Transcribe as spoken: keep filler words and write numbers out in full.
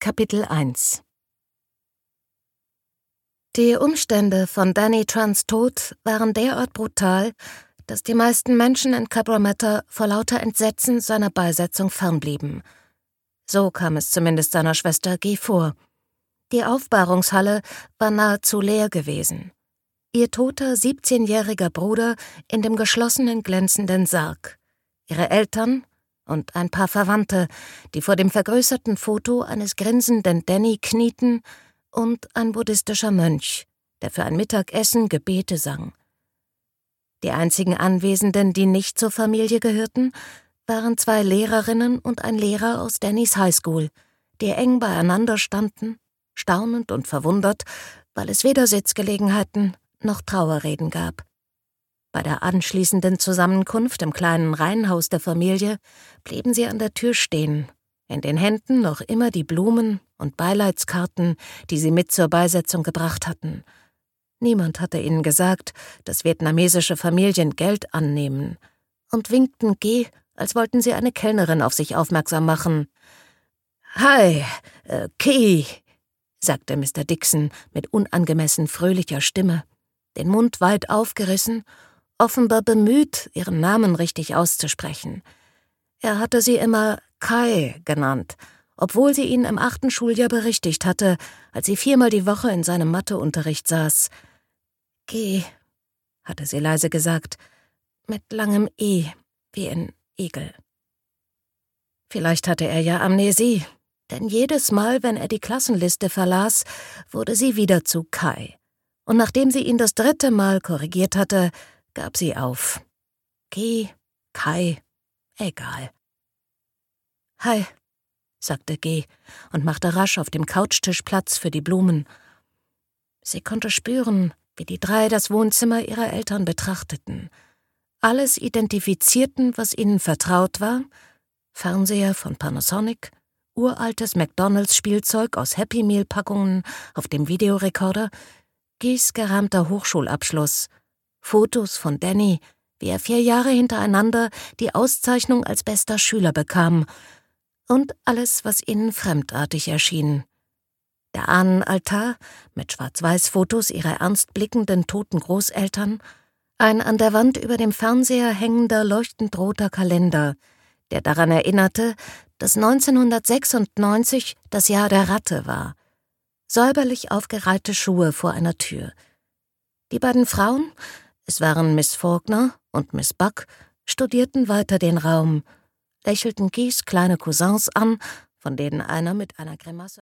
Kapitel eins. Die Umstände von Danny Trunts Tod waren derart brutal, dass die meisten Menschen in Cabramatta vor lauter Entsetzen seiner Beisetzung fernblieben. So kam es zumindest seiner Schwester Guy vor. Die Aufbahrungshalle war nahezu leer gewesen. Ihr toter siebzehnjähriger Bruder in dem geschlossenen, glänzenden Sarg. Ihre Eltern und ein paar Verwandte, die vor dem vergrößerten Foto eines grinsenden Danny knieten, und ein buddhistischer Mönch, der für ein Mittagessen Gebete sang. Die einzigen Anwesenden, die nicht zur Familie gehörten, waren zwei Lehrerinnen und ein Lehrer aus Dannys Highschool, die eng beieinander standen, staunend und verwundert, weil es weder Sitzgelegenheiten noch Trauerreden gab. Bei der anschließenden Zusammenkunft im kleinen Reihenhaus der Familie blieben sie an der Tür stehen, in den Händen noch immer die Blumen und Beileidskarten, die sie mit zur Beisetzung gebracht hatten. Niemand hatte ihnen gesagt, dass vietnamesische Familien Geld annehmen, und winkten Guy, als wollten sie eine Kellnerin auf sich aufmerksam machen. »Hi, äh, Guy«, sagte Mister Dixon mit unangemessen fröhlicher Stimme, den Mund weit aufgerissen, offenbar bemüht, ihren Namen richtig auszusprechen. Er hatte sie immer Kai genannt, obwohl sie ihn im achten Schuljahr berichtigt hatte, als sie viermal die Woche in seinem Matheunterricht saß. Geh, hatte sie leise gesagt, mit langem E, wie in Igel. Vielleicht hatte er ja Amnesie, denn jedes Mal, wenn er die Klassenliste verlas, wurde sie wieder zu Kai. Und nachdem sie ihn das dritte Mal korrigiert hatte, gab sie auf. Geh, Kai, egal. »Hi«, sagte Guy und machte rasch auf dem Couchtisch Platz für die Blumen. Sie konnte spüren, wie die drei das Wohnzimmer ihrer Eltern betrachteten. Alles identifizierten, was ihnen vertraut war: Fernseher von Panasonic, uraltes McDonalds-Spielzeug aus Happy Meal-Packungen auf dem Videorekorder, Guys gerahmter Hochschulabschluss, Fotos von Danny, wie er vier Jahre hintereinander die Auszeichnung als bester Schüler bekam, und alles, was ihnen fremdartig erschien. Der Ahnenaltar mit Schwarz-Weiß-Fotos ihrer ernst blickenden toten Großeltern, ein an der Wand über dem Fernseher hängender leuchtend roter Kalender, der daran erinnerte, dass neunzehnhundertsechsundneunzig das Jahr der Ratte war, säuberlich aufgereihte Schuhe vor einer Tür. Die beiden Frauen, es waren Miss Faulkner und Miss Buck, studierten weiter den Raum, lächelten Guys kleine Cousins an, von denen einer mit einer Grimasse